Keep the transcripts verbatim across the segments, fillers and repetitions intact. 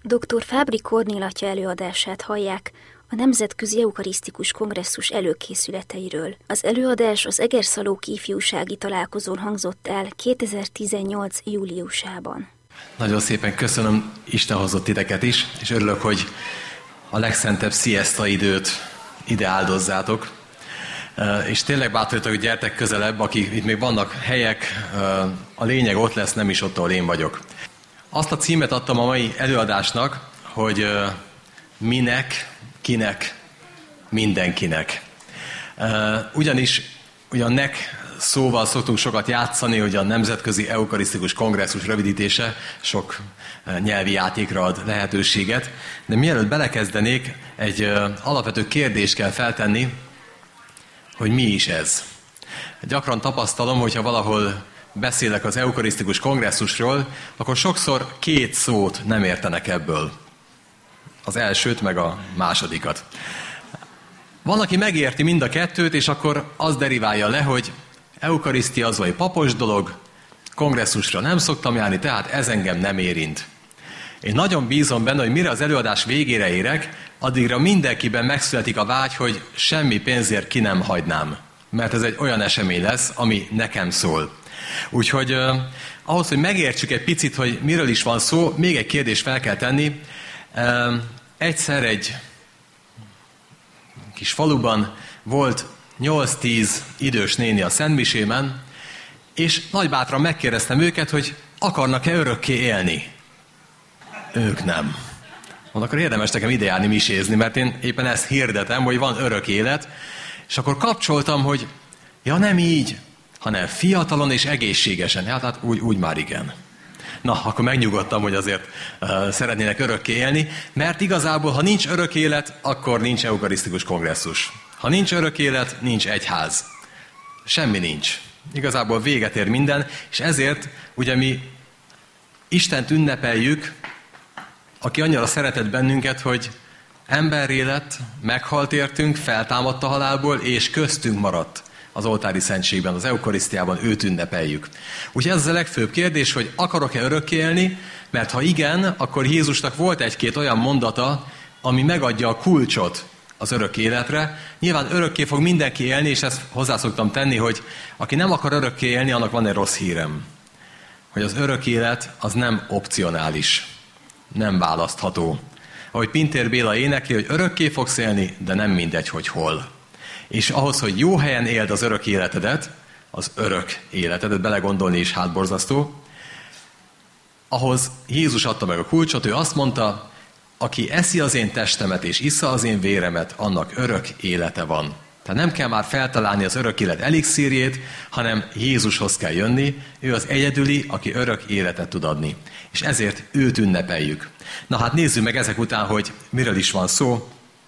doktor Fábry Kornél atya előadását hallják a Nemzetközi Eukarisztikus Kongresszus előkészületeiről. Az előadás az Egerszalóki ifjúsági találkozón hangzott el kétezer-tizennyolc júliusában. Nagyon szépen köszönöm, Isten hozott titeket is, és örülök, hogy a legszentebb sziaszta időt ide áldozzátok. És tényleg bátorítok, hogy gyertek közelebb, akik itt még vannak helyek, a lényeg ott lesz, nem is ott, ahol én vagyok. Azt a címet adtam a mai előadásnak, hogy minek, kinek, mindenkinek. Ugyanis ugyan nek szóval szoktunk sokat játszani, hogy a Nemzetközi Eukarisztikus Kongresszus rövidítése sok nyelvi játékra ad lehetőséget, de mielőtt belekezdenék, egy alapvető kérdést kell feltenni, hogy mi is ez. Gyakran tapasztalom, hogyha valahol beszélek az eukarisztikus kongresszusról, akkor sokszor két szót nem értenek ebből. Az elsőt, meg a másodikat. Van, aki megérti mind a kettőt, és akkor az deriválja le, hogy eukarisztia az vagy papos dolog, kongresszusra nem szoktam járni, tehát ez engem nem érint. Én nagyon bízom benne, hogy mire az előadás végére érek, addigra mindenkiben megszületik a vágy, hogy semmi pénzért ki nem hagynám. Mert ez egy olyan esemény lesz, ami nekem szól. Úgyhogy eh, ahhoz, hogy megértsük egy picit, hogy miről is van szó, még egy kérdést fel kell tenni. Eh, egyszer egy kis faluban volt nyolc-tíz idős néni a szentmisémen, és nagybátran megkérdeztem őket, hogy akarnak-e örökké élni. Ők nem. Mondom, akkor érdemes nekem ide járni misézni, mert én éppen ezt hirdetem, hogy van örök élet, és akkor kapcsoltam, hogy ja nem így, hanem fiatalon és egészségesen. Hát, hát úgy, úgy már igen. Na, akkor megnyugodtam, hogy azért uh, szeretnének örökké élni, mert igazából, ha nincs örök élet, akkor nincs eukarisztikus kongresszus. Ha nincs örök élet, nincs egyház. Semmi nincs. Igazából véget ér minden, és ezért ugye mi Istent ünnepeljük, aki annyira szeretett bennünket, hogy emberré lett, meghalt értünk, feltámadt a halálból, és köztünk maradt az oltári szentségben, az eukarisztiában, őt ünnepeljük. Úgyhogy ez az a legfőbb kérdés, hogy akarok-e örökké élni, mert ha igen, akkor Jézusnak volt egy-két olyan mondata, ami megadja a kulcsot az örök életre. Nyilván örökké fog mindenki élni, és ezt hozzá szoktam tenni, hogy aki nem akar örökké élni, annak van egy rossz hírem. Hogy az örök élet az nem opcionális, nem választható. Ahogy Pintér Béla énekli, hogy örökké fogsz élni, de nem mindegy, hogy hol. És ahhoz, hogy jó helyen éld az örök életedet, az örök életedet, belegondolni is hátborzasztó, ahhoz Jézus adta meg a kulcsot, ő azt mondta, aki eszi az én testemet és issza az én véremet, annak örök élete van. Tehát nem kell már feltalálni az örök élet elixírjét, hanem Jézushoz kell jönni, ő az egyedüli, aki örök életet tud adni. És ezért őt ünnepeljük. Na hát nézzük meg ezek után, hogy miről is van szó.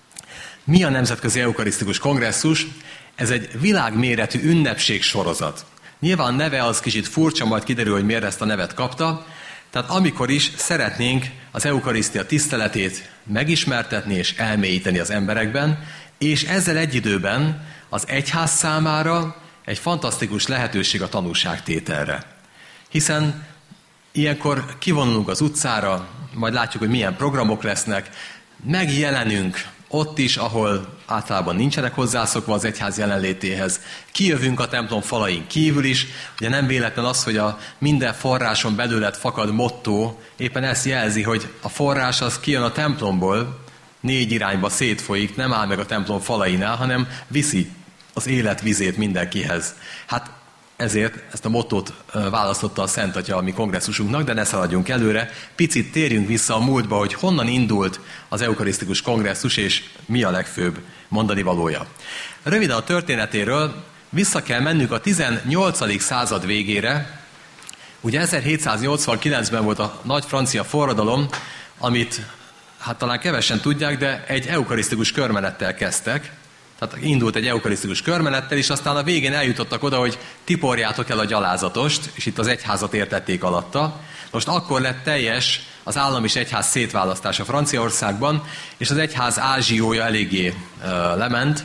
Mi a Nemzetközi Eukarisztikus Kongresszus? Ez egy világméretű ünnepség sorozat. Nyilván a neve az kicsit furcsa, majd kiderül, hogy miért ezt a nevet kapta. Tehát amikor is szeretnénk az eukarisztia tiszteletét megismertetni és elmélyíteni az emberekben, és ezzel egy időben az egyház számára egy fantasztikus lehetőség a tanúságtételre. Hiszen ilyenkor kivonulunk az utcára, majd látjuk, hogy milyen programok lesznek, megjelenünk ott is, ahol általában nincsenek hozzászokva az egyház jelenlétéhez. Kijövünk a templom falain kívül is, ugye nem véletlen az, hogy a minden forráson belőled fakad motto, éppen ezt jelzi, hogy a forrás az kijön a templomból, négy irányba szétfolyik, nem áll meg a templom falainál, hanem viszi az élet vizét mindenkihez. Hát ezért ezt a mottót választotta a Szent Atya a mi kongresszusunknak, de ne szaladjunk előre. Picit térjünk vissza a múltba, hogy honnan indult az eukarisztikus kongresszus, és mi a legfőbb mondani valója. Röviden a történetéről vissza kell mennünk a tizennyolcadik század végére. Ugye ezerhétszáznyolcvankilencben volt a nagy francia forradalom, amit hát talán kevesen tudják, de egy eukarisztikus körmenettel kezdtek. Tehát indult egy eukarisztikus körmenettel, és aztán a végén eljutottak oda, hogy tiporjátok el a gyalázatost, és itt az egyházat értették alatta. Most akkor lett teljes az állam és egyház szétválasztása Franciaországban, és az egyház ázsiója eléggé uh, lement.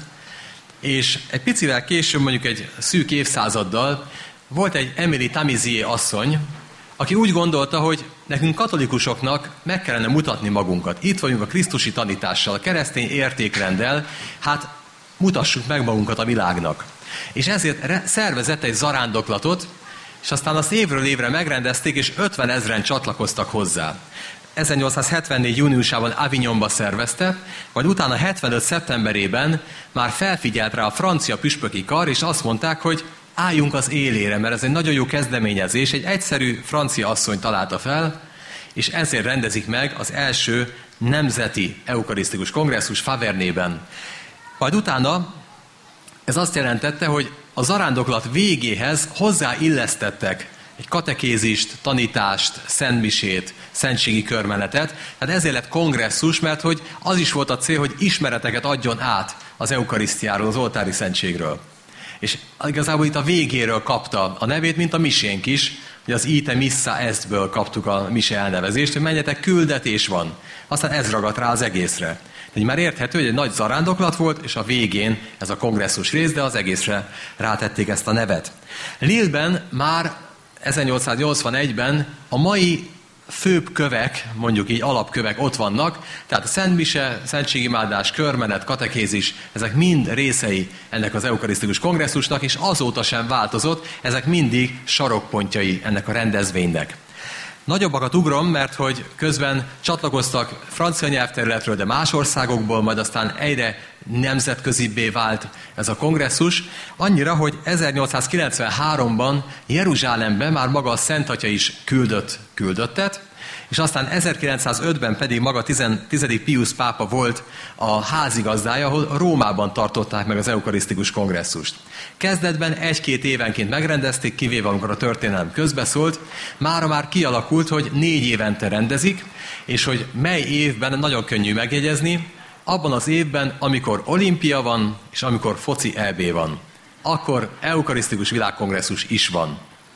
És egy picivel később, mondjuk egy szűk évszázaddal volt egy Emilie Tamizier asszony, aki úgy gondolta, hogy nekünk katolikusoknak meg kellene mutatni magunkat. Itt vagyunk a krisztusi tanítással, a keresztény értékrenddel, hát mutassuk meg magunkat a világnak. És ezért szervezett egy zarándoklatot, és aztán azt évről évre megrendezték, és ötven ezren csatlakoztak hozzá. ezernyolcszázhetvennégy júniusában Avignonba szervezte, majd utána hetvenöt szeptemberében már felfigyelt rá a francia püspöki kar, és azt mondták, hogy álljunk az élére, mert ez egy nagyon jó kezdeményezés, egy egyszerű francia asszony találta fel, és ezért rendezik meg az első nemzeti eukarisztikus kongresszus Favernében. Majd utána ez azt jelentette, hogy a zarándoklat végéhez hozzáillesztettek egy katekézist, tanítást, szentmisét, szentségi körmenetet. Tehát ezért lett kongresszus, mert hogy az is volt a cél, hogy ismereteket adjon át az eukarisztiáról, az oltári szentségről. És igazából itt a végéről kapta a nevét, mint a misénk is, hogy az ite missa estből kaptuk a mise elnevezést, hogy menjetek, küldetés van. Aztán ez ragadt rá az egészre. Tehát már érthető, hogy egy nagy zarándoklat volt, és a végén ez a kongresszus rész, de az egészre rátették ezt a nevet. Lille-ben már ezernyolcszáznyolcvanegyben a mai főbb kövek, mondjuk így alapkövek ott vannak, tehát a szentmise, szentségimádás, körmenet, katekézis, ezek mind részei ennek az eukarisztikus kongresszusnak, és azóta sem változott, ezek mindig sarokpontjai ennek a rendezvénynek. Nagyobbakat ugrom, mert hogy közben csatlakoztak francia nyelvterületről, de más országokból, majd aztán egyre nemzetközibbé vált ez a kongresszus, annyira, hogy ezernyolcszázkilencvenháromban Jeruzsálemben már maga a Szent Atya is küldött küldöttet, és aztán ezerkilencszázötben pedig maga tizedik Piusz pápa volt a házigazdája, ahol Rómában tartották meg az eukarisztikus kongresszust. Kezdetben egy-két évenként megrendezték, kivéve amikor a történelem közbeszólt, mára már kialakult, hogy négy évente rendezik, és hogy mely évben nagyon könnyű megjegyezni, abban az évben, amikor olimpia van, és amikor foci é bé van. Akkor eukarisztikus világkongresszus is van.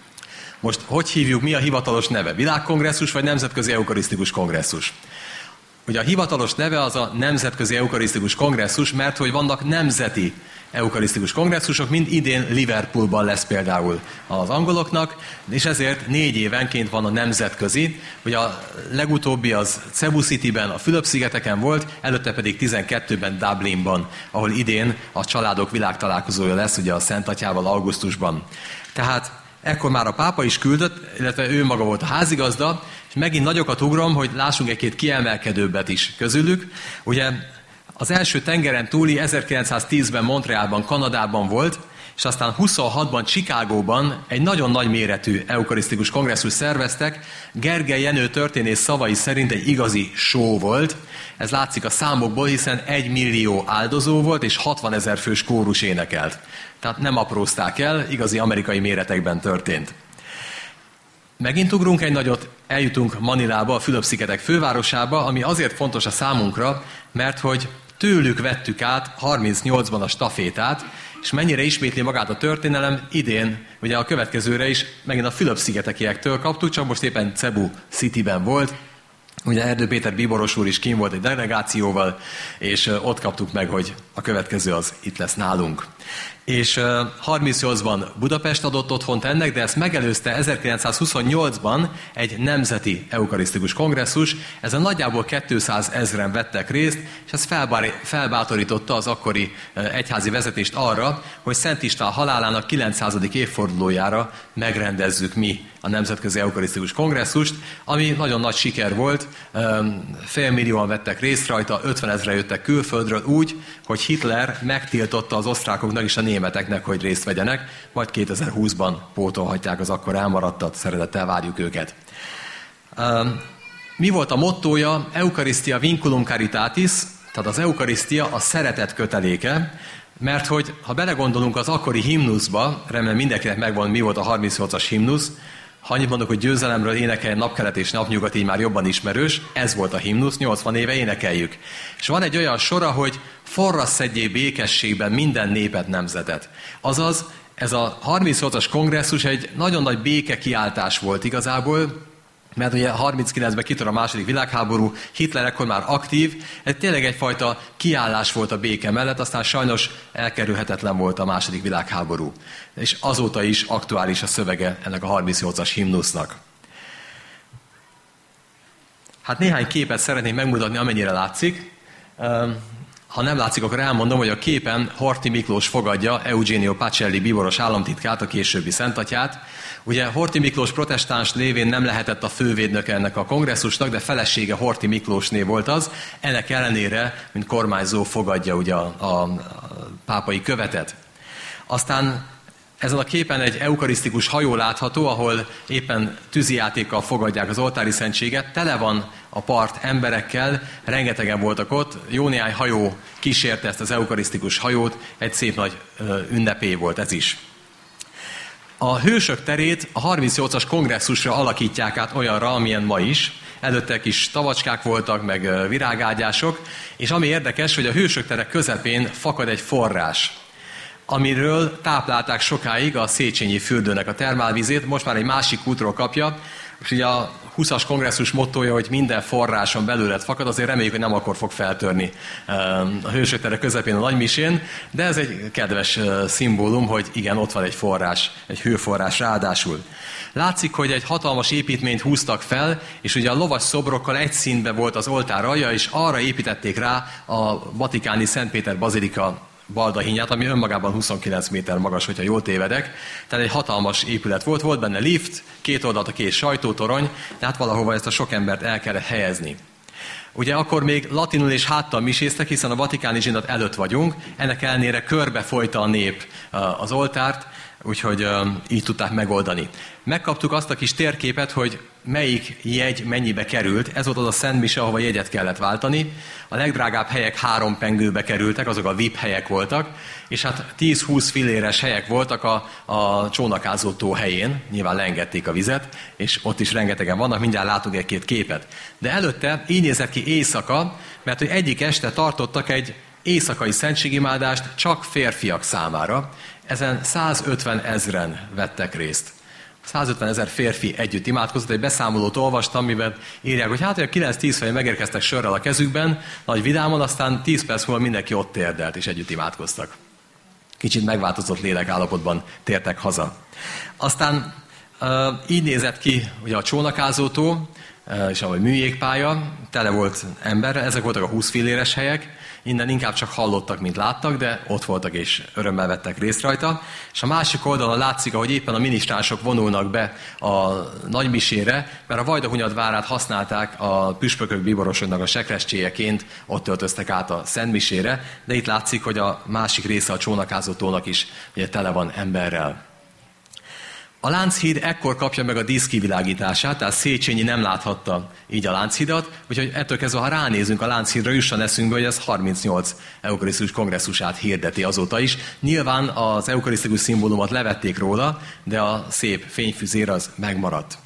Most hogy hívjuk, mi a hivatalos neve? Világkongresszus vagy Nemzetközi Eukarisztikus Kongresszus? Ugye a hivatalos neve az a Nemzetközi Eukarisztikus Kongresszus, mert hogy vannak nemzeti eukarisztikus kongresszusok, mint idén Liverpoolban lesz például az angoloknak, és ezért négy évenként van a nemzetközi. Ugye a legutóbbi az Cebu Cityben, a Fülöp-szigeteken volt, előtte pedig tizenkettőben Dublinban, ahol idén a családok világtalálkozója lesz, ugye a Szent Atyával augusztusban. Tehát ekkor már a pápa is küldött, illetve ő maga volt a házigazda, és megint nagyokat ugrom, hogy lássunk egy-két kiemelkedőbbet is közülük. Ugye az első tengeren túli ezerkilencszáztízben Montrealban, Kanadában volt, és aztán huszonhatban Chicagóban egy nagyon nagy méretű eukarisztikus kongresszus szerveztek. Gergely Jenő történész szavai szerint egy igazi show volt. Ez látszik a számokból, hiszen egy millió áldozó volt, és hatvanezer fős kórus énekelt. Tehát nem aprózták el, igazi amerikai méretekben történt. Megint ugrunk egy nagyot, eljutunk Manilába, a Fülöp-szigetek fővárosába, ami azért fontos a számunkra, mert hogy tőlük vettük át harmincnyolcban a stafétát, és mennyire ismétli magát a történelem, idén, ugye a következőre is megint a Fülöp-szigetekiektől kaptuk, csak most éppen Cebu Cityben volt. Ugye Erdő Péter bíboros úr is kín volt egy delegációval, és ott kaptuk meg, hogy a következő az itt lesz nálunk. És harmincnyolcban Budapest adott otthont ennek, de ezt megelőzte ezerkilencszázhuszonnyolcban egy nemzeti eukarisztikus kongresszus. Ezen nagyjából kétszázezren vettek részt, és ez felbátorította az akkori egyházi vezetést arra, hogy Szent István halálának kilencszázadik évfordulójára megrendezzük mi a Nemzetközi Eukarisztikus Kongresszust, ami nagyon nagy siker volt. Félmillióan vettek részt rajta, ötvenezre jöttek külföldről úgy, hogy Hitler megtiltotta az osztrákoknak és a németeknek, hogy részt vegyenek, majd kétezer-húszban pótolhatják az akkor elmaradtat, szeretettel várjuk őket. Mi volt a mottója? Eucharistia vinculum caritatis, tehát az eukarisztia a szeretet köteléke, mert hogy ha belegondolunk az akkori himnuszba, remélem mindenkinek megvan, mi volt a harmincnyolcas himnusz, ha annyit mondok, hogy győzelemről énekeljen napkelet és napnyugat, így már jobban ismerős, ez volt a himnusz, nyolcvan éve énekeljük. És van egy olyan sora, hogy forrasszedjé békességben minden népet, nemzetet. Azaz, ez a harmincnyolcas kongresszus egy nagyon nagy béke kiáltás volt igazából, mert ugye harminckilencben kitör a második világháború, Hitler ekkor már aktív, ez tényleg egyfajta kiállás volt a béke mellett, aztán sajnos elkerülhetetlen volt a második világháború. És azóta is aktuális a szövege ennek a harmincnyolcas himnusznak. Hát néhány képet szeretnék megmutatni, amennyire látszik. Ha nem látszik, akkor elmondom, hogy a képen Horthy Miklós fogadja Eugenio Pacelli bíboros államtitkát, a későbbi szentatyát. Ugye Horthy Miklós protestáns lévén nem lehetett a fővédnöke ennek a kongresszusnak, de felesége Horthy Miklósné volt az. Ennek ellenére, mint kormányzó fogadja ugye a, a, a pápai követet. Aztán ezen a képen egy eukarisztikus hajó látható, ahol éppen tűzijátékkal fogadják az oltári szentséget. Tele van a part emberekkel, rengetegen voltak ott, jó néhány hajó kísérte ezt az eukarisztikus hajót, egy szép nagy ünnepé volt ez is. A Hősök terét a harmincnyolcas kongresszusra alakítják át olyanra, amilyen ma is. Előtte kis tavacskák voltak, meg virágágyások, és ami érdekes, hogy a Hősök tere közepén fakad egy forrás, amiről táplálták sokáig a Széchenyi fürdőnek a termálvizét, most már egy másik útról kapja, és ugye a huszas kongresszus mottója, hogy minden forráson belőled fakad, azért reméljük, hogy nem akkor fog feltörni a Hősök tere közepén a nagymisén, de ez egy kedves szimbólum, hogy igen, ott van egy forrás, egy hőforrás ráadásul. Látszik, hogy egy hatalmas építményt húztak fel, és ugye a lovas szobrokkal egy színben volt az oltár alja, és arra építették rá a vatikáni Szent Péter bazilika baldahínját, ami önmagában huszonkilenc méter magas, hogyha jól tévedek. Tehát egy hatalmas épület volt, volt benne lift, két oldalt a két sajtótorony, tehát valahova ezt a sok embert el kellett helyezni. Ugye akkor még latinul és háttal miséztek, hiszen a vatikáni zsinat előtt vagyunk, ennek ellenére körbe folyta a nép az oltárt, úgyhogy így tudták megoldani. Megkaptuk azt a kis térképet, hogy melyik jegy mennyibe került. Ez volt az a Szent Mise, ahova jegyet kellett váltani. A legdrágább helyek három pengőbe kerültek, azok a vé i pé helyek voltak, és hát tíz-húsz filléres helyek voltak a, a Csónakázó tó helyén. Nyilván leengedték a vizet, és ott is rengetegen vannak, mindjárt látunk egy-két képet. De előtte így nézett ki éjszaka, mert hogy egyik este tartottak egy éjszakai szentségimádást csak férfiak számára. Ezen százötven ezren vettek részt. százötven ezer férfi együtt imádkozott, egy beszámolót olvastam, miben írják, hogy hát, hogy a kilenc-tíz fejen megérkeztek sörrel a kezükben, nagy vidámon, aztán tíz perc múlva mindenki ott térdelt, és együtt imádkoztak. Kicsit megváltozott lélekállapotban tértek haza. Aztán uh, így nézett ki ugye a Csónakázó tó, uh, és ahogy műjégpálya, tele volt emberre, ezek voltak a húsz filléres helyek, innen inkább csak hallottak, mint láttak, de ott voltak és örömmel vettek részt rajta. És a másik oldalon látszik, ahogy éppen a minisztránsok vonulnak be a nagymisére, mert a Vajdahunyad várát használták a püspökök bíborosoknak a sekrestyéjeként, ott töltöztek át a szentmisére, de itt látszik, hogy a másik része a Csónakázó tónak is ugye tele van emberrel. A Lánchíd ekkor kapja meg a díszkivilágítását, tehát Széchenyi nem láthatta így a Lánchidat, úgyhogy ettől kezdve, ha ránézünk a Lánchídra, jusson eszünkbe, hogy ez harmincnyolc eukarisztikus kongresszusát hirdeti azóta is. Nyilván az eukarisztikus szimbólumot levették róla, de a szép fényfüzér az megmaradt.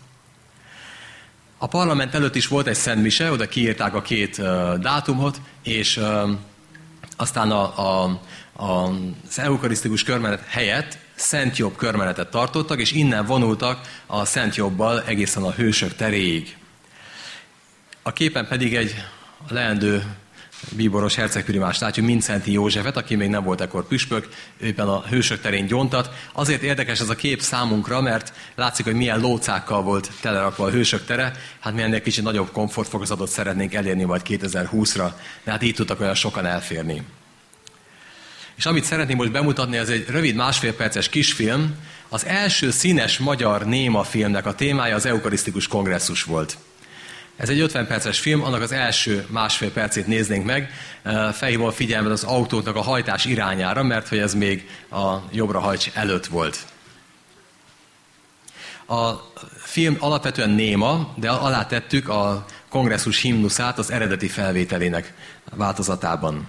A parlament előtt is volt egy Szent Mise, oda kiírták a két uh, dátumot, és uh, aztán a, a, a, az eukarisztikus körmenet helyett Szent Jobb körmenetet tartottak, és innen vonultak a Szent Jobbal egészen a Hősök teréig. A képen pedig egy leendő bíboros hercegprimást látjuk, Mindszenty Józsefet, aki még nem volt ekkor püspök, éppen a Hősök terén gyóntat. Azért érdekes ez a kép számunkra, mert látszik, hogy milyen lócákkal volt telerakva a Hősök tere, hát mi ennél kicsit nagyobb komfortfokozatot szeretnénk elérni majd kétezer-húszra, de hát így tudtak olyan sokan elférni. És amit szeretném most bemutatni, ez egy rövid másfél perces kisfilm. Az első színes magyar néma filmnek a témája az eukarisztikus kongresszus volt. Ez egy ötven perces film, annak az első másfél percét néznénk meg. Felhívom a figyelmet az autóknak a hajtás irányára, mert hogy ez még a jobbra hajts előtt volt. A film alapvetően néma, de alá tettük a kongresszus himnuszát az eredeti felvételének változatában.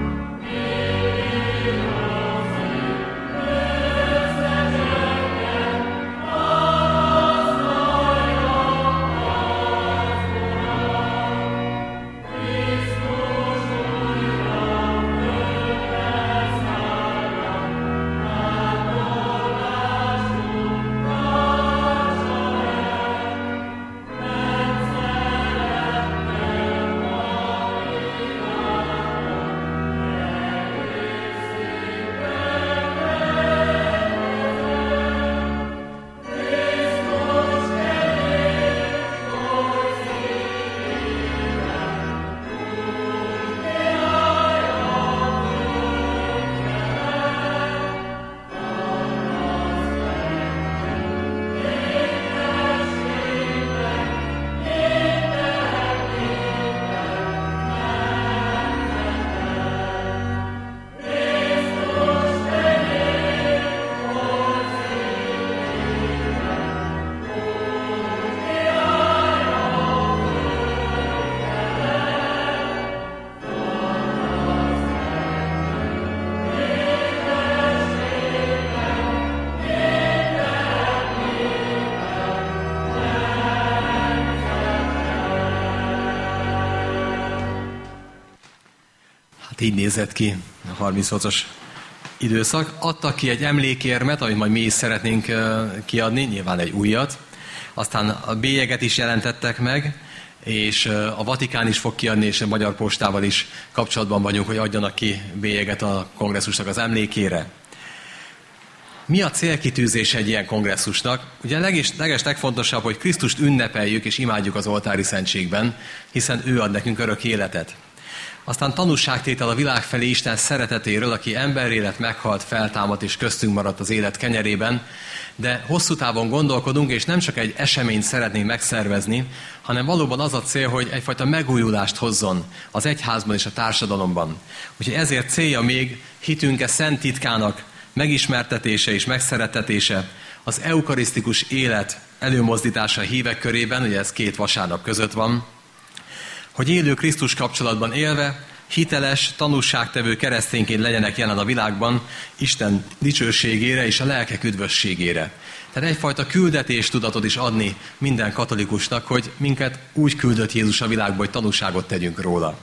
Yeah. így nézett ki a harmincnyolcas időszak. Adtak ki egy emlékérmet, amit majd mi is szeretnénk kiadni, nyilván egy újat. Aztán a bélyeget is jelentettek meg, és a Vatikán is fog kiadni, és a Magyar Postával is kapcsolatban vagyunk, hogy adjanak ki bélyeget a kongresszusnak az emlékére. Mi a célkitűzés egy ilyen kongresszusnak? Ugye leges, leges legfontosabb, hogy Krisztust ünnepeljük és imádjuk az oltári szentségben, hiszen ő ad nekünk örök életet. Aztán tanúságtétel a világ felé Isten szeretetéről, aki emberré lett, meghalt, feltámadt és köztünk maradt az élet kenyerében, de hosszú távon gondolkodunk, és nem csak egy eseményt szeretnénk megszervezni, hanem valóban az a cél, hogy egyfajta megújulást hozzon az egyházban és a társadalomban. Úgyhogy ezért célja még hitünke szent titkának megismertetése és megszeretetése, az eukarisztikus élet előmozdítása a hívek körében, ugye ez két vasárnap között van, hogy élő Krisztus kapcsolatban élve, hiteles, tanúságtevő keresztényként legyenek jelen a világban Isten dicsőségére és a lelkek üdvösségére. Tehát egyfajta küldetéstudatot is adni minden katolikusnak, hogy minket úgy küldött Jézus a világba, hogy tanúságot tegyünk róla.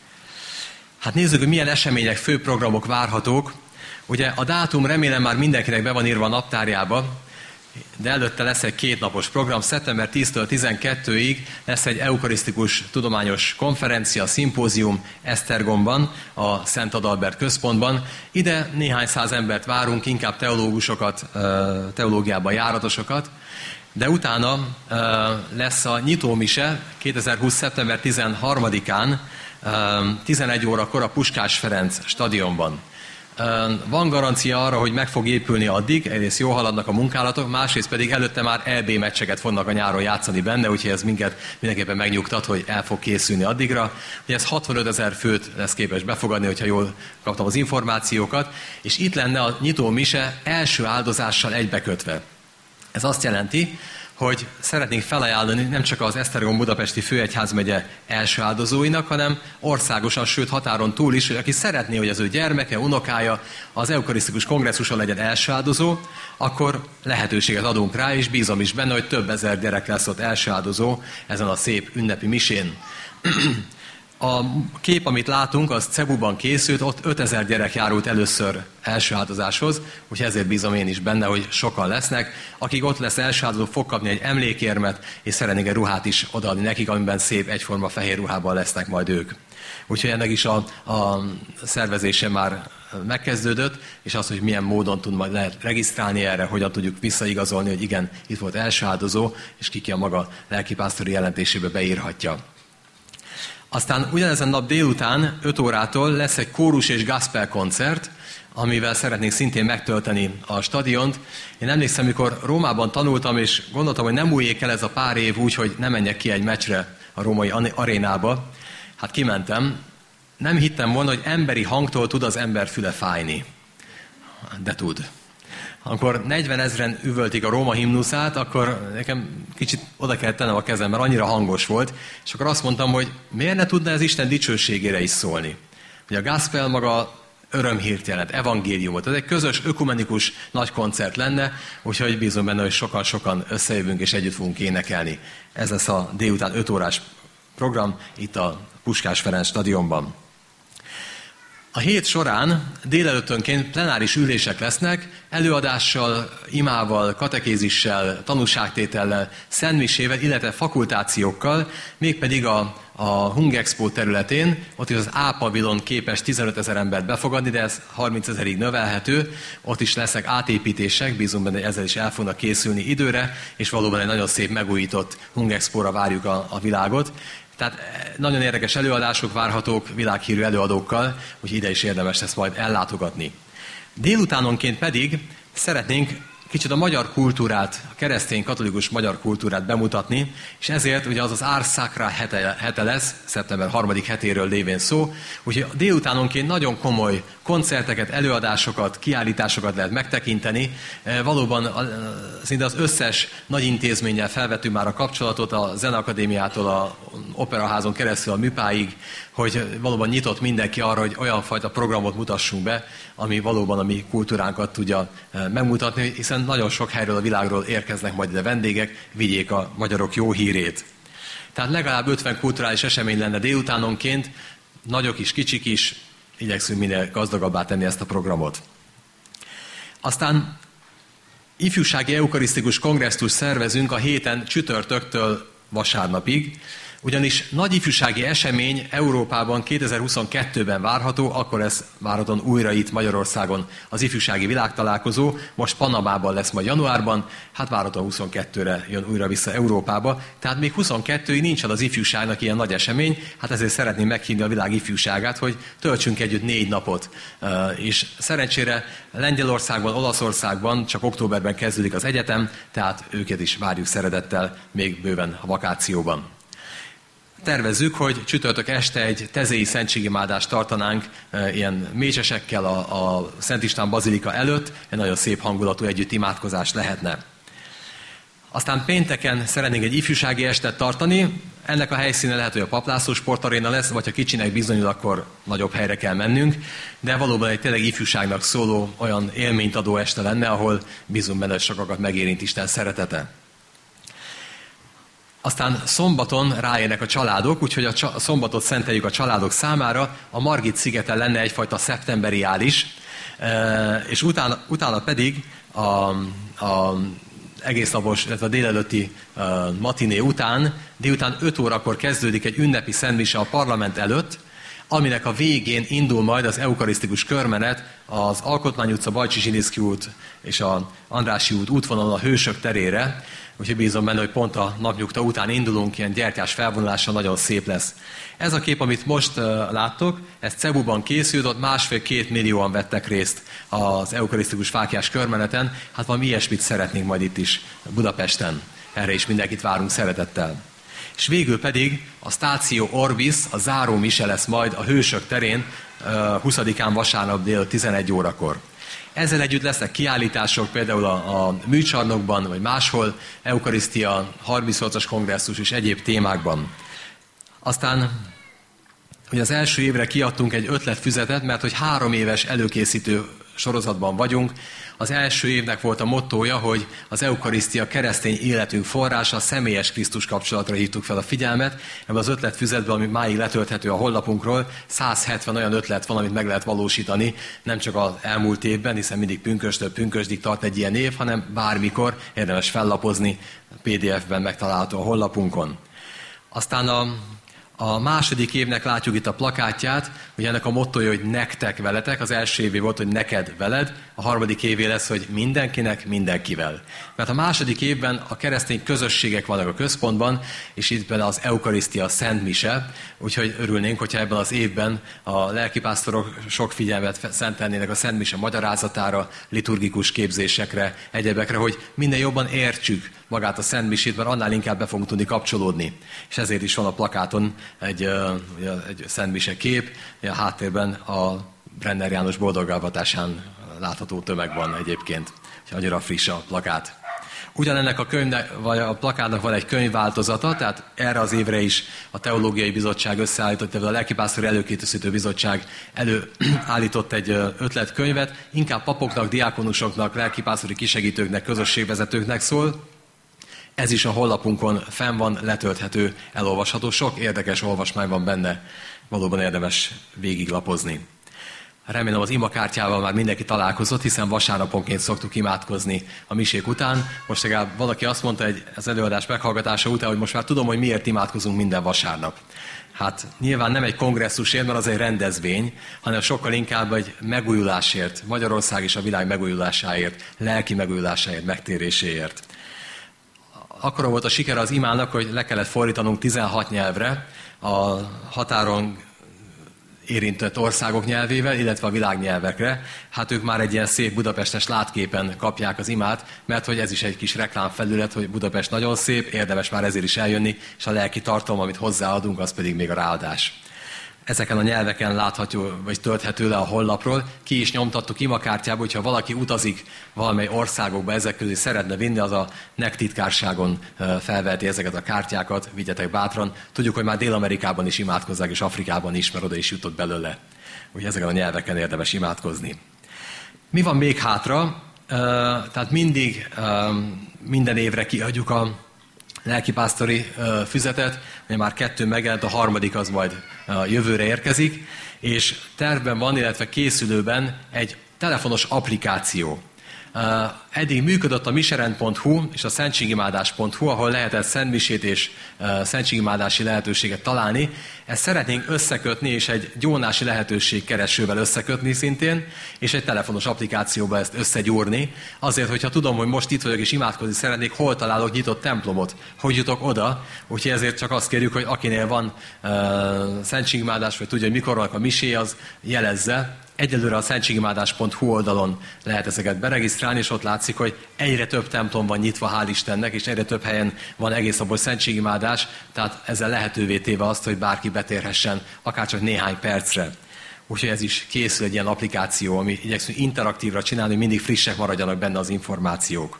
Hát nézzük, hogy milyen események, főprogramok várhatók. Ugye a dátum remélem már mindenkinek be van írva a naptárjába, de előtte lesz egy kétnapos program, szeptember tíztől tizenkettőig lesz egy eukarisztikus tudományos konferencia, szimpózium Esztergomban, a Szent Adalbert központban. Ide néhány száz embert várunk, inkább teológusokat, teológiában járatosokat, de utána lesz a nyitómise kétezer-húsz. szeptember tizenharmadikán tizenegy órakor a Puskás Ferenc stadionban. Van garancia arra, hogy meg fog épülni addig, egyrészt jól haladnak a munkálatok, másrészt pedig előtte már é bé meccseket fognak a nyáron játszani benne, úgyhogy ez minket mindenképpen megnyugtat, hogy el fog készülni addigra. Ugye ez hatvanöt ezer főt lesz képes befogadni, hogyha jól kaptam az információkat, és itt lenne a nyitó mise első áldozással egybekötve. Ez azt jelenti, hogy szeretnénk felajánlani nem csak az Esztergom Budapesti Főegyházmegye első áldozóinak, hanem országosan, sőt határon túl is, hogy aki szeretné, hogy az ő gyermeke, unokája az eukarisztikus kongresszuson legyen első áldozó, akkor lehetőséget adunk rá, és bízom is benne, hogy több ezer gyerek lesz ott első áldozó ezen a szép ünnepi misén. A kép, amit látunk, az Cebuban készült, ott ötezer gyerek járult először első áldozáshoz, úgyhogy ezért bízom én is benne, hogy sokan lesznek. Akik ott lesz első áldozó, fog kapni egy emlékérmet, és szeretnék egy ruhát is odaadni nekik, amiben szép egyforma fehér ruhában lesznek majd ők. Úgyhogy ennek is a, a szervezése már megkezdődött, és az, hogy milyen módon tud majd lehet regisztrálni erre, hogyan tudjuk visszaigazolni, hogy igen, itt volt első áldozó, és ki ki a maga lelkipásztori jelentésébe beírhatja. Aztán ugyanezen nap délután öt órától lesz egy kórus és gospel koncert, amivel szeretnénk szintén megtölteni a stadiont. Én emlékszem, mikor Rómában tanultam, és gondoltam, hogy nem múljék el ez a pár év úgy, hogy ne menjek ki egy meccsre a római arénába. Hát kimentem. Nem hittem volna, hogy emberi hangtól tud az ember füle fájni. De tud. Amikor negyvenezren üvöltik a Róma himnuszát, akkor nekem kicsit oda kellett tennem a kezem, mert annyira hangos volt, és akkor azt mondtam, hogy miért ne tudna ez Isten dicsőségére is szólni. Ugye a gospel maga örömhírt jelent, evangéliumot. Ez egy közös, ökumenikus nagy koncert lenne, úgyhogy bízom benne, hogy sokan-sokan összejövünk és együtt fogunk énekelni. Ez lesz a délután öt órás program itt a Puskás Ferenc stadionban. A hét során délelőttönként plenáris ülések lesznek, előadással, imával, katekézissel, tanúságtétellel, szentmisével, illetve fakultációkkal, mégpedig a, a Hungexpo területén, ott is az A-pavilon képes tizenöt ezer embert befogadni, de ez harminc ezerig növelhető, ott is lesznek átépítések, bízunk benne, hogy ezzel is el fognak készülni időre, és valóban egy nagyon szép megújított Hungexpo-ra várjuk a, a világot. Tehát nagyon érdekes előadások várhatók világhírű előadókkal, úgyhogy ide is érdemes lesz majd ellátogatni. Délutánonként pedig szeretnénk kicsit a magyar kultúrát, a keresztény katolikus magyar kultúrát bemutatni, és ezért ugye az az Ars Sacra hete, hete lesz, szeptember harmadik hetéről lévén szó, úgyhogy délutánonként nagyon komoly koncerteket, előadásokat, kiállításokat lehet megtekinteni. Valóban szinte az összes nagy intézménnyel felvettük már a kapcsolatot, a Zeneakadémiától a Operaházon keresztül a Műpáig, hogy valóban nyitott mindenki arra, hogy olyan fajta programot mutassunk be, ami valóban a mi kultúránkat tudja megmutatni, hiszen nagyon sok helyről a világról érkeznek majd ide vendégek, vigyék a magyarok jó hírét. Tehát legalább ötven kulturális esemény lenne délutánonként, nagyok is, kicsik is, igyekszünk minél gazdagabbá tenni ezt a programot. Aztán ifjúsági eukarisztikus kongresszust szervezünk a héten csütörtöktől vasárnapig, ugyanis nagy ifjúsági esemény Európában kétezer-huszonkettőben várható, akkor ez várhatóan újra itt Magyarországon az ifjúsági világtalálkozó, most Panamában lesz majd januárban, hát várhatóan huszonkettőre jön újra vissza Európába, tehát még huszonkettőig nincsen az ifjúságnak ilyen nagy esemény, hát ezért szeretném meghívni a világ ifjúságát, hogy töltsünk együtt négy napot, és szerencsére Lengyelországban, Olaszországban csak októberben kezdődik az egyetem, tehát őket is várjuk szeretettel még bőven a vakációban. Tervezzük, hogy csütörtök este egy tezéi szentségimádást tartanánk e, ilyen mécsesekkel a, a Szent István bazilika előtt, egy nagyon szép hangulatú együtt imádkozás lehetne. Aztán pénteken szeretnénk egy ifjúsági estet tartani, ennek a helyszíne lehet, hogy a Papp László sportaréna lesz, vagy ha kicsinek bizonyul, akkor nagyobb helyre kell mennünk, de valóban egy tényleg ifjúságnak szóló olyan élményt adó este lenne, ahol bízunk benne, hogy sokakat megérint Isten szeretete. Aztán szombaton ráérnek a családok, úgyhogy a, csa- a szombatot szenteljük a családok számára. A Margit szigeten lenne egyfajta szeptemberiális, e, és utána, utána pedig a, a egész napos, illetve a délelőtti uh, matiné után, délután öt órakor kezdődik egy ünnepi szentmise a parlament előtt, aminek a végén indul majd az eukarisztikus körmenet az Alkotmány utca, Bajcsi Zsiniszky út és a Andrássy út útvonalon a Hősök terére, úgyhogy bízom benne, hogy pont a napnyugta után indulunk, ilyen gyertyás felvonulással nagyon szép lesz. Ez a kép, amit most uh, láttok, ez Cebuban készült, ott másfél-két millióan vettek részt az eukarisztikus fáklyás körmeneten, hát valami ilyesmit szeretnénk majd itt is Budapesten. Erre is mindenkit várunk szeretettel. És végül pedig a Stáció Orbis, a záró mise lesz majd a Hősök terén huszadikán vasárnap dél tizenegy órakor. Ezzel együtt lesznek kiállítások, például a, a műcsarnokban, vagy máshol, eukarisztia, harmincnyolcas kongresszus és egyéb témákban. Aztán hogy az első évre kiadtunk egy ötletfüzetet, mert hogy három éves előkészítő sorozatban vagyunk. Az első évnek volt a mottója, hogy az eukarisztia keresztény életünk forrása, a személyes Krisztus kapcsolatra hívtuk fel a figyelmet. Ebben az ötletfüzetben, ami máig letölthető a honlapunkról, száz hetven olyan ötlet van, amit meg lehet valósítani, nem csak az elmúlt évben, hiszen mindig pünkösttől pünkösdig tart egy ilyen év, hanem bármikor érdemes fellapozni, pé dé ef-ben megtalálható a honlapunkon. Aztán a A második évnek látjuk itt a plakátját, hogy ennek a mottoja, hogy nektek veletek, az első évé volt, hogy neked veled, a harmadik évé lesz, hogy mindenkinek, mindenkivel. Mert a második évben a keresztény közösségek vannak a központban, és itt benne az eukarisztia, a Szent Mise, úgyhogy örülnénk, hogyha ebben az évben a lelkipásztorok sok figyelmet szentelnének a Szent Mise magyarázatára, liturgikus képzésekre, egyebekre, hogy minden jobban értsük magát a Szent Misét, mert annál inkább be fogunk tudni kapcsolódni. És ezért is van a plakáton egy, egy Szent Mise kép, a háttérben a Brenner János boldogálvatásán látható tömeg van egyébként, és annyira friss a plakát. Ugyanennek a könyvnek, vagy a plakátnak van egy könyvváltozata, tehát erre az évre is a Teológiai Bizottság összeállított, a Lelkipásztori Előkészítő Bizottság előállított egy ötletkönyvet, inkább papoknak, diákonusoknak, lelkipásztori kisegítőknek, közösségvezetőknek szól. Ez is a honlapunkon fenn van, letölthető, elolvasható. Sok érdekes olvasmány van benne, valóban érdemes végiglapozni. Remélem az imakártyával már mindenki találkozott, hiszen vasárnaponként szoktuk imádkozni a misék után. Most legalább valaki azt mondta egy, az előadás meghallgatása után, hogy most már tudom, hogy miért imádkozunk minden vasárnap. Hát nyilván nem egy kongresszusért, mert az egy rendezvény, hanem sokkal inkább egy megújulásért, Magyarország és a világ megújulásáért, lelki megújulásáért, megtéréséért. Akkor volt a siker az imának, hogy le kellett fordítanunk tizenhat nyelvre a határon érintett országok nyelvével, illetve a világnyelvekre. Hát ők már egy ilyen szép budapestes látképen kapják az imát, mert hogy ez is egy kis reklámfelület, hogy Budapest nagyon szép, érdemes már ezért is eljönni, és a lelki tartalom, amit hozzáadunk, az pedig még a ráadás. Ezeken a nyelveken látható, vagy tölthető le a honlapról. Ki is nyomtattuk imakártyába, hogyha valaki utazik valamely országokba, ezek közé szeretne vinni, az a en e ká titkárságon felveheti ezeket a kártyákat, vigyetek bátran. Tudjuk, hogy már Dél-Amerikában is imádkozzák, és Afrikában is, mert oda is jutott belőle. Úgyhogy ezeken a nyelveken érdemes imádkozni. Mi van még hátra? Tehát mindig minden évre kiadjuk a lelkipásztori füzetet, mert már kettő megjelent, a harmadik az majd jövőre érkezik, és tervben van, illetve készülőben egy telefonos applikáció. Uh, eddig működött a miserend pont hu és a szentségimádás pont hu, ahol lehetett szentmisét és uh, szentségimádási lehetőséget találni. Ezt szeretnénk összekötni, és egy gyónási lehetőség keresővel összekötni szintén, és egy telefonos applikációba ezt összegyúrni. Azért, hogyha tudom, hogy most itt vagyok és imádkozni szeretnék, hol találok nyitott templomot, hogy jutok oda. Úgyhogy ezért csak azt kérjük, hogy akinél van uh, szentségimádás, vagy tudja, hogy mikor van a misé, az jelezze. Egyelőre a szentségimádás pont hu oldalon lehet ezeket beregisztrálni, és ott látszik, hogy egyre több templom van nyitva, hál' Istennek, és egyre több helyen van egész abból szentségimádás, tehát ezzel lehetővé téve azt, hogy bárki betérhessen, akárcsak néhány percre. Úgyhogy ez is készül egy ilyen applikáció, ami igyekszünk interaktívra csinálni, hogy mindig frissek maradjanak benne az információk.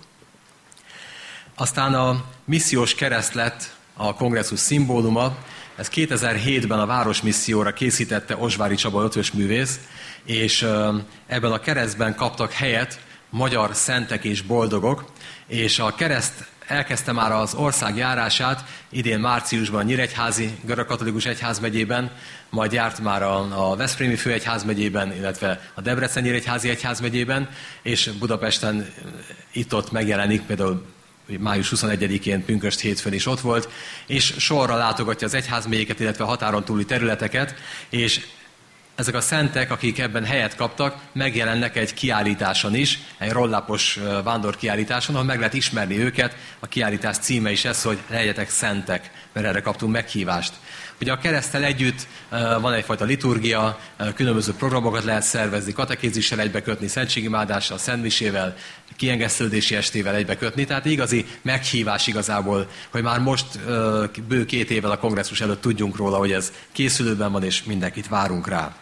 Aztán a missziós kereszt lett a kongresszus szimbóluma. Ez kétezer-hétben a városmisszióra készítette Osvári Csaba ötvösművész, és ebben a keresztben kaptak helyet magyar szentek és boldogok, és a kereszt elkezdte már az ország járását, idén márciusban a Nyíregyházi görögkatolikus egyházmegyében, majd járt már a, a Veszprémi főegyházmegyében, illetve a Debrecen Nyíregyházi egyházmegyében, és Budapesten itt-ott megjelenik, például május huszonegyedikén pünkösd hétfőn is ott volt, és sorra látogatja az egyházmegyéket, illetve határon túli területeket, és ezek a szentek, akik ebben helyet kaptak, megjelennek egy kiállításon is, egy rollapos vándorkiállításon, ahol meg lehet ismerni őket. A kiállítás címe is ez, hogy legyetek szentek, mert erre kaptunk meghívást. Ugye a kereszttel együtt van egyfajta liturgia, különböző programokat lehet szervezni, katekézissel egybekötni, szentségimádással, szentmisével, kiengesztődési estével egybekötni. Tehát igazi meghívás igazából, hogy már most bő két évvel a kongresszus előtt tudjunk róla, hogy ez készülőben van, és mindenkit várunk rá.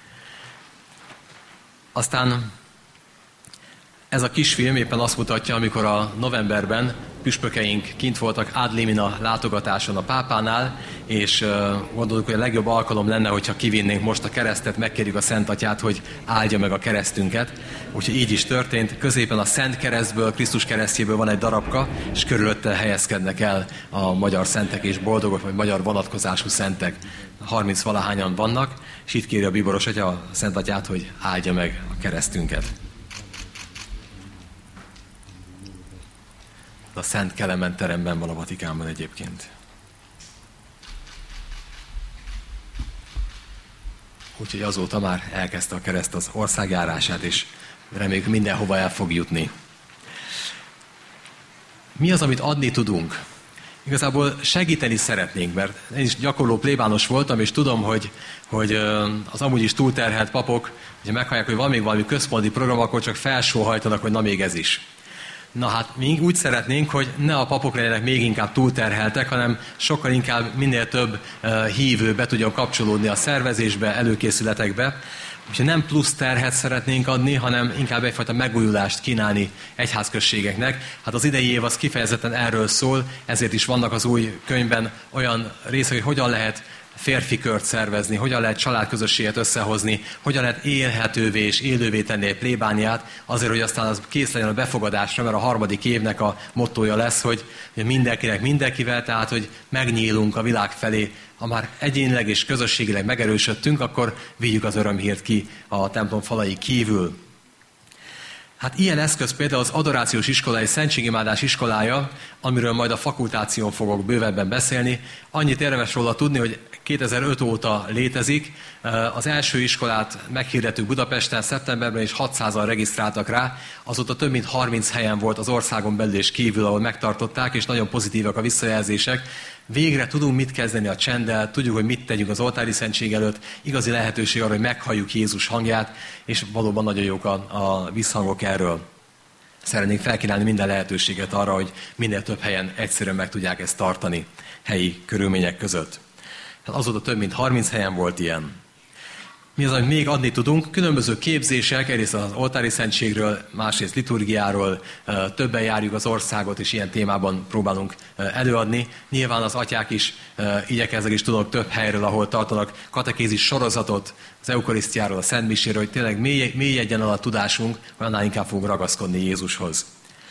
Aztán ez a kisfilm éppen azt mutatja, amikor a novemberben püspökeink kint voltak Ad limina látogatáson a pápánál, és gondoljuk, hogy a legjobb alkalom lenne, hogyha kivinnénk most a keresztet, megkérjük a Szent Atyát, hogy áldja meg a keresztünket. Úgyhogy így is történt. Középen a Szent Keresztből, Krisztus keresztjéből van egy darabka, és körülötte helyezkednek el a magyar szentek és boldogok, vagy magyar vonatkozású szentek. harminc valahányan vannak, és itt kéri a bíboros atya a Szent Atyát, hogy áldja meg a keresztünket. A Szent Kelemen teremben van a Vatikánban egyébként. Úgyhogy azóta már elkezdte a kereszt az országjárását, és reméljük mindenhova el fog jutni. Mi az, amit adni tudunk? Igazából segíteni szeretnénk, mert én is gyakorló plébános voltam, és tudom, hogy, hogy az amúgy is túlterhelt papok, hogyha meghallják, hogy van még valami központi program, akkor csak felsóhajtanak, hogy na még ez is. Na hát mi úgy szeretnénk, hogy ne a papok legyenek még inkább túlterheltek, hanem sokkal inkább minél több uh, hívő be tudjon kapcsolódni a szervezésbe, előkészületekbe. Úgyhogy nem plusz terhet szeretnénk adni, hanem inkább egyfajta megújulást kínálni egyházközségeknek. Hát az idei év az kifejezetten erről szól, ezért is vannak az új könyvben olyan részek, hogy hogyan lehet férfi kört szervezni, hogyan lehet családközösséget összehozni, hogyan lehet élhetővé és élővé tenni egy plébániát, azért, hogy aztán az kész legyen a befogadásra, mert a harmadik évnek a mottója lesz, hogy mindenkinek mindenkivel, tehát, hogy megnyílunk a világ felé. Ha már egyénileg és közösségileg megerősödtünk, akkor vigyük az örömhírt ki a templom falai kívül. Hát ilyen eszköz például az adorációs iskolai szentségimádás iskolája, amiről majd a fakultáción fogok bővebben beszélni. Annyit érdemes róla tudni, hogy kétezer-öt óta létezik. Az első iskolát meghirdettük Budapesten szeptemberben, és hatszázan regisztráltak rá. Azóta több mint harminc helyen volt az országon belül és kívül, ahol megtartották, és nagyon pozitívak a visszajelzések. Végre tudunk mit kezdeni a csenddel, tudjuk, hogy mit tegyünk az oltári szentség előtt, igazi lehetőség arra, hogy meghalljuk Jézus hangját, és valóban nagyon jók a, a visszhangok erről. Szeretnénk felkínálni minden lehetőséget arra, hogy minél több helyen egyszerűen meg tudják ezt tartani helyi körülmények között. Hát azóta több mint harminc helyen volt ilyen. Mi az, amit még adni tudunk? Különböző képzések, egyrészt az oltári szentségről, másrészt liturgiáról, többen járjuk az országot, és ilyen témában próbálunk előadni. Nyilván az atyák is igyekeznek, és tudok több helyről, ahol tartanak katekézis sorozatot, az eukarisztiáról, a szentmiséről, hogy tényleg mélyedjen el a tudásunk, hogy annál inkább fogunk ragaszkodni Jézushoz.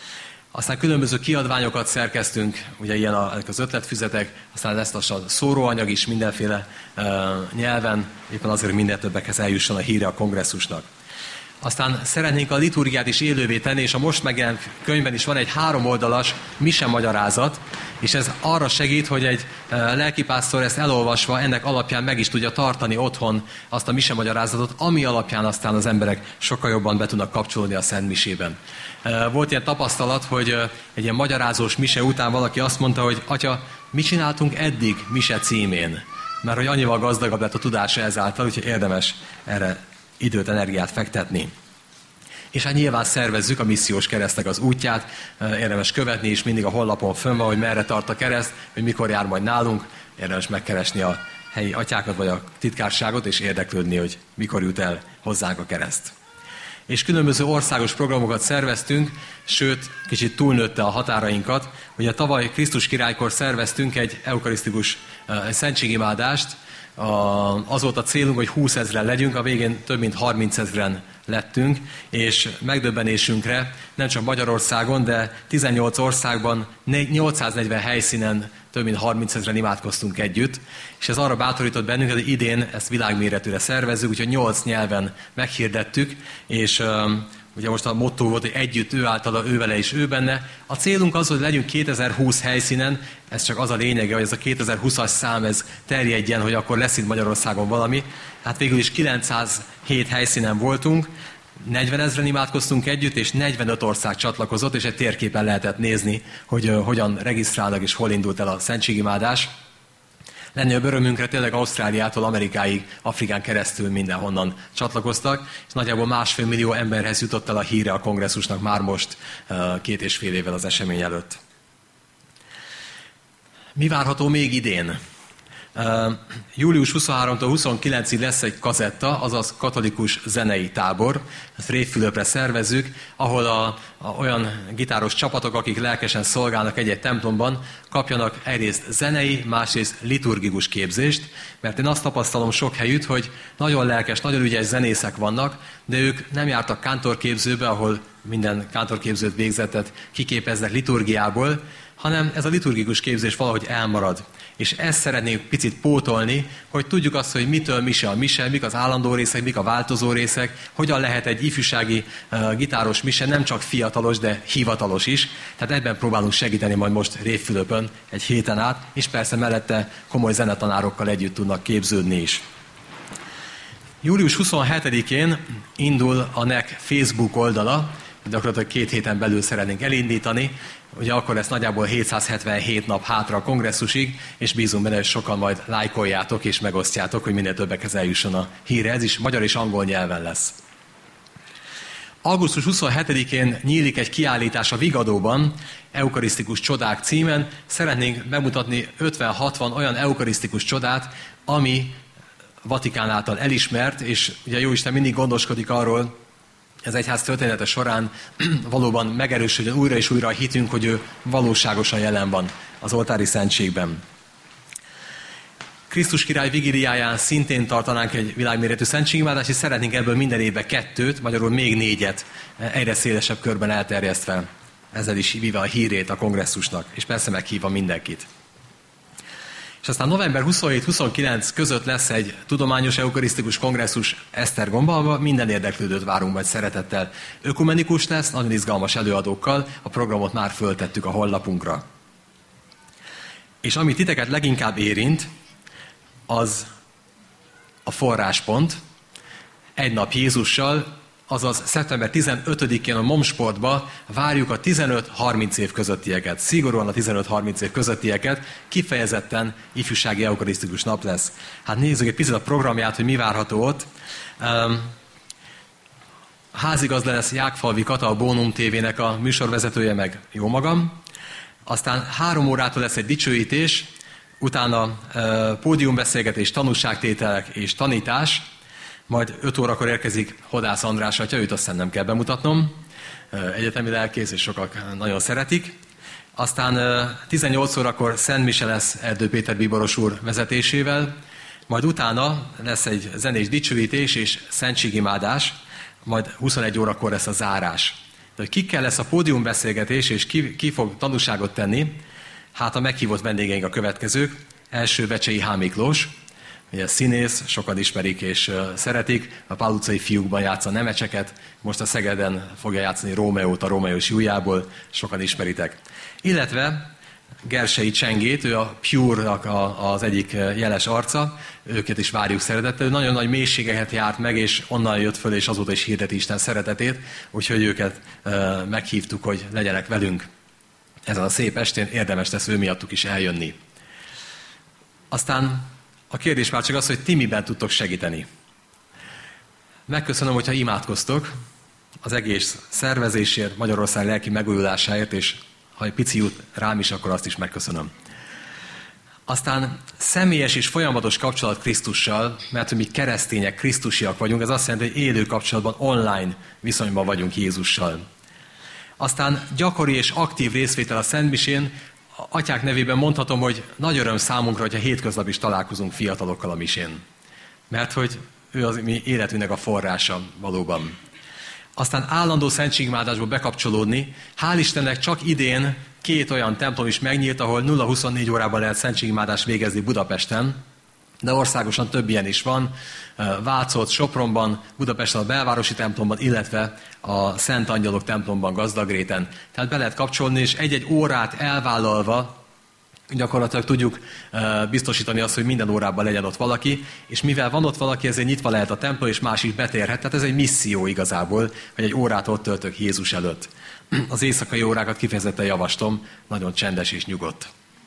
Aztán különböző kiadványokat szerkeztünk, ugye ilyen a, az ötletfüzetek, aztán lesz a szóróanyag is mindenféle uh, nyelven, éppen azért, hogy minden többekhez eljusson a híre a kongresszusnak. Aztán szeretnénk a liturgiát is élővé tenni, és a most megjelent könyvben is van egy háromoldalas mise magyarázat, és ez arra segít, hogy egy lelkipásztor ezt elolvasva ennek alapján meg is tudja tartani otthon azt a mise magyarázatot, ami alapján aztán az emberek sokkal jobban be tudnak kapcsolódni a Szent Misében. Volt ilyen tapasztalat, hogy egy ilyen magyarázós mise után valaki azt mondta, hogy atya, mit csináltunk eddig mise címén? Mert hogy annyival gazdagabb lett a tudása ezáltal, úgyhogy érdemes erre időt, energiát fektetni. És hát nyilván szervezzük a missziós keresztnek az útját, érdemes követni, és mindig a honlapon fönn van, hogy merre tart a kereszt, hogy mikor jár majd nálunk, érdemes megkeresni a helyi atyákat, vagy a titkárságot, és érdeklődni, hogy mikor jut el hozzánk a kereszt. És különböző országos programokat szerveztünk, sőt, kicsit túlnőtte a határainkat. Ugye tavaly Krisztus királykor szerveztünk egy eukarisztikus egy szentségimádást. Az volt a célunk, hogy húszezren legyünk, a végén több mint harmincezren lettünk, és megdöbbenésünkre nem csak Magyarországon, de tizennyolc országban, nyolcszáznegyven helyszínen több mint harmincezren imádkoztunk együtt, és ez arra bátorított bennünket, hogy idén ezt világméretűre szervezzük, úgyhogy nyolc nyelven meghirdettük, és ugye most a motto volt, hogy együtt, ő általa, ő vele és ő benne. A célunk az, hogy legyünk kétezer-húsz helyszínen, ez csak az a lényege, hogy ez a kétezer-húszas szám ez terjedjen, hogy akkor lesz itt Magyarországon valami. Hát végül is kilencszázhét helyszínen voltunk, negyvenezren imádkoztunk együtt, és negyvenöt ország csatlakozott, és egy térképen lehetett nézni, hogy uh, hogyan regisztrálnak és hol indult el a szentségimádás. Legnagyobb örömünkre tényleg Ausztráliától Amerikáig, Afrikán keresztül mindenhonnan csatlakoztak, és nagyjából másfél millió emberhez jutott el a híre a kongresszusnak már most két és fél évvel az esemény előtt. Mi várható még idén? Uh, július huszonharmadikától huszonkilencedikéig lesz egy kazetta, azaz katolikus zenei tábor. Ezt Révfülöpre szervezzük, ahol a, a, olyan gitáros csapatok, akik lelkesen szolgálnak egy-egy templomban, kapjanak egyrészt zenei, másrészt liturgikus képzést, mert én azt tapasztalom sok helyütt, hogy nagyon lelkes, nagyon ügyes zenészek vannak, de ők nem jártak kántorképzőbe, ahol minden kántorképzőt végzettet kiképeznek liturgiából, hanem ez a liturgikus képzés valahogy elmarad. És ezt szeretnénk picit pótolni, hogy tudjuk azt, hogy mitől mise a mise, mik az állandó részek, mik a változó részek, hogyan lehet egy ifjúsági uh, gitáros mise, nem csak fiatalos, de hivatalos is. Tehát ebben próbálunk segíteni majd most Révfülöpön egy héten át, és persze mellette komoly zenetanárokkal együtt tudnak képződni is. július huszonhetedikén indul a en e ká Facebook oldala, gyakorlatilag két héten belül szeretnénk elindítani, ugye akkor lesz nagyjából hétszázhetvenhét nap hátra a kongresszusig, és bízunk benne, hogy sokan majd lájkoljátok és megosztjátok, hogy minél többekhez eljusson a híre. Ez is magyar és angol nyelven lesz. augusztus huszonhetedikén nyílik egy kiállítás a Vigadóban, Eukarisztikus csodák címen. Szeretnénk bemutatni ötven-hatvan olyan eukarisztikus csodát, ami Vatikán által elismert, és ugye Jóisten mindig gondoskodik arról, az egyház története során valóban megerősödjön újra és újra a hitünk, hogy ő valóságosan jelen van az oltári szentségben. Krisztus király vigíliáján szintén tartanánk egy világméretű szentségimádást, és szeretnénk ebből minden évben kettőt, magyarul még négyet egyre szélesebb körben elterjesztve. Ezzel is vive a hírét a kongresszusnak, és persze meghívva mindenkit. És aztán november huszonhét-huszonkilenc között lesz egy tudományos eukarisztikus kongresszus Esztergomban, minden érdeklődőt várunk majd szeretettel. Ökumenikus lesz, nagyon izgalmas előadókkal, a programot már föltettük a honlapunkra. És ami titeket leginkább érint, az a forráspont. Egy nap Jézussal, azaz szeptember tizenötödikén a Momsportba várjuk a tizenöt-harminc év közöttieket. Szigorúan a tizenöt-harminc év közöttieket, kifejezetten ifjúsági eukarisztikus nap lesz. Hát nézzük egy picit a programját, hogy mi várható ott. Um, házigazda lesz Jákfalvi Kata, a Bónum té vének a műsorvezetője, meg jó magam. Aztán három órától lesz egy dicsőítés, utána uh, pódiumbeszélgetés, tanúságtételek és tanítás. Majd öt órakor érkezik Hodász András atya, őt aztán nem kell bemutatnom. Egyetemi lelkész, és sokak nagyon szeretik. Aztán tizennyolc órakor Szent Mise lesz Erdő Péter bíboros úr vezetésével. Majd utána lesz egy zenés dicsőítés és szentségimádás. Majd huszonegy órakor lesz a zárás. De hogy kikkel lesz a pódiumbeszélgetés, és ki, ki fog tanúságot tenni, hát a meghívott vendégeink a következők. Első Vecsei H. Miklós, ugye színész, sokan ismerik és uh, szeretik, a Pál utcai fiúkban játsza Nemecseket, most a Szegeden fogja játszani Rómeót a Rómeó és Júliából, sokan ismeritek. Illetve Gersei Csengét, ő a Pure-nak a, az egyik jeles arca, őket is várjuk szeretettel. Ő nagyon nagy mélységeket járt meg, és onnan jött föl, és azóta is hirdeti Isten szeretetét, úgyhogy őket uh, meghívtuk, hogy legyenek velünk ezen a szép estén, érdemes lesz ő miattuk is eljönni. Aztán a kérdés már csak az, hogy ti miben tudtok segíteni. Megköszönöm, hogyha imádkoztok az egész szervezésért, Magyarország lelki megújulásáért, és ha egy pici jut rám is, akkor azt is megköszönöm. Aztán személyes és folyamatos kapcsolat Krisztussal, mert hogy mi keresztények, krisztusiak vagyunk, ez azt jelenti, hogy élő kapcsolatban, online viszonyban vagyunk Jézussal. Aztán gyakori és aktív részvétel a Szentmisén, atyák nevében mondhatom, hogy nagy öröm számunkra, hogyha hétköznap is találkozunk fiatalokkal a misén. Mert hogy ő az mi életünknek a forrása valóban. Aztán állandó szentségimádásba bekapcsolódni. Hál' Istennek csak idén két olyan templom is megnyílt, ahol nulla huszonnégy órában lehet szentségimádást végezni Budapesten, de országosan több ilyen is van. Vácot, Sopronban, Budapesten a belvárosi templomban, illetve a Szent Angyalok templomban Gazdagréten. Tehát be lehet kapcsolni, és egy-egy órát elvállalva gyakorlatilag tudjuk biztosítani azt, hogy minden órában legyen ott valaki, és mivel van ott valaki, ezért nyitva lehet a templom, és más is betérhet. Tehát ez egy misszió igazából, hogy egy órát ott töltök Jézus előtt. Az éjszakai órákat kifejezetten javaslom, nagyon csendes és nyugodt.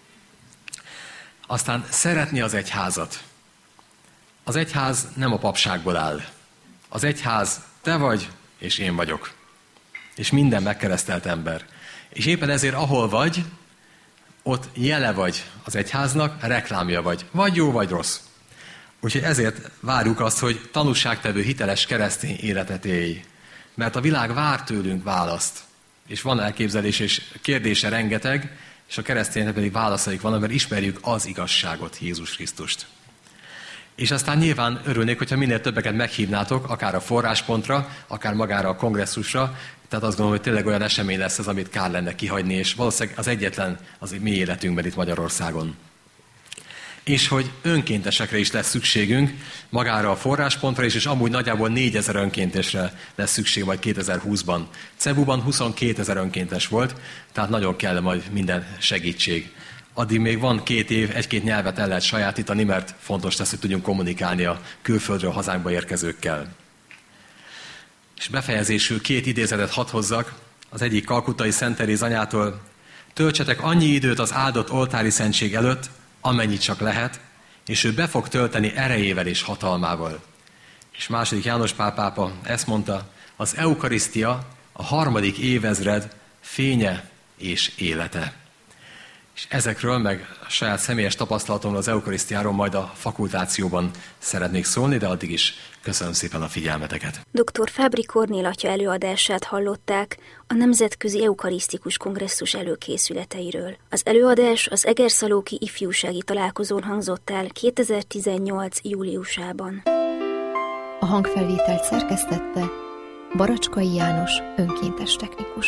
Aztán szeretni az egyházat. Az egyház nem a papságból áll. Az egyház te vagy, és én vagyok. És minden megkeresztelt ember. És éppen ezért ahol vagy, ott jele vagy az egyháznak, reklámja vagy. Vagy jó, vagy rossz. Úgyhogy ezért várjuk azt, hogy tanúságtevő, hiteles keresztény életet élj. Mert a világ vár tőlünk választ. És van elképzelés és kérdése rengeteg, és a kereszténynek pedig válaszaik vannak, mert ismerjük az igazságot, Jézus Krisztust. És aztán nyilván örülnék, hogyha minél többeket meghívnátok, akár a forráspontra, akár magára a kongresszusra. Tehát azt gondolom, hogy tényleg olyan esemény lesz ez, amit kár lenne kihagyni, és valószínűleg az egyetlen az mi életünkben itt Magyarországon. És hogy önkéntesekre is lesz szükségünk, magára a forráspontra is, és amúgy nagyjából négyezer önkéntesre lesz szükség majd kétezer-húszban. Cebuban huszonkétezer önkéntes volt, tehát nagyon kell majd minden segítség. Addig még van két év, egy-két nyelvet el lehet sajátítani, mert fontos lesz, hogy tudjunk kommunikálni a külföldről hazánkba érkezőkkel. És befejezésül két idézetet hadd hozzak, az egyik Kalkuttai Szent Teréz anyától. Töltsetek annyi időt az áldott oltári szentség előtt, amennyit csak lehet, és ő be fog tölteni erejével és hatalmával. És második János Pál pápa ezt mondta, az eukarisztia a harmadik évezred fénye és élete. És ezekről, meg a saját személyes tapasztalatomról az eukarisztiáról majd a fakultációban szeretnék szólni, de addig is köszönöm szépen a figyelmeteket. doktor Fábri Kornél atya előadását hallották a Nemzetközi Eukarisztikus Kongresszus előkészületeiről. Az előadás az Egerszalóki ifjúsági találkozón hangzott el kétezer-tizennyolc júliusában. A hangfelvételt szerkesztette Baracskai János önkéntes technikus.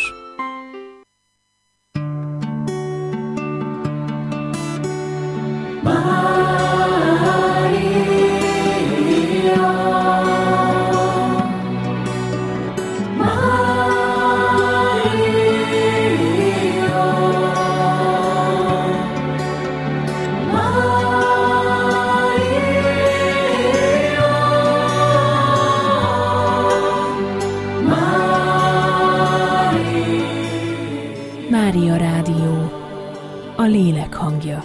Mária Rádió, a lélek hangja.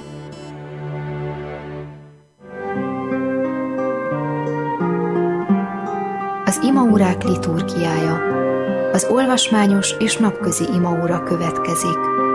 Az imaórák liturgiája. Az olvasmányos és napközi imaóra következik.